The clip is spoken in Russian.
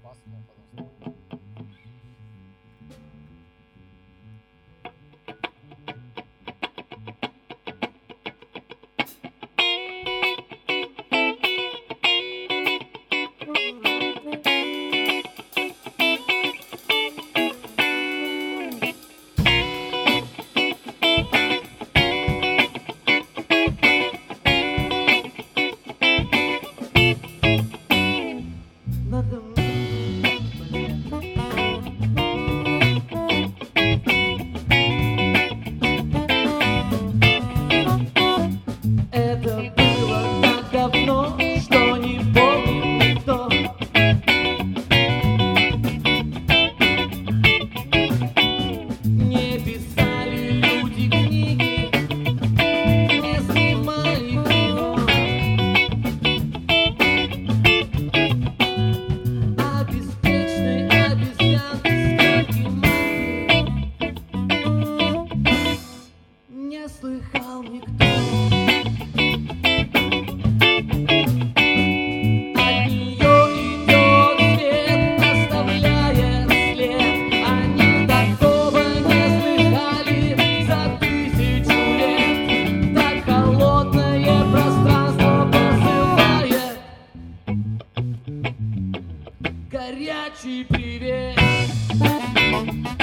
масло, пожалуйста. Надо мной это было так давно, что не помнит никто. Не писали люди книги, не снимали кино. А беспечной обезьянки не слыхал никто. От нее идет свет, оставляя след. Они такого не слыхали за 1000 лет. Так холодное пространство посылает горячий привет.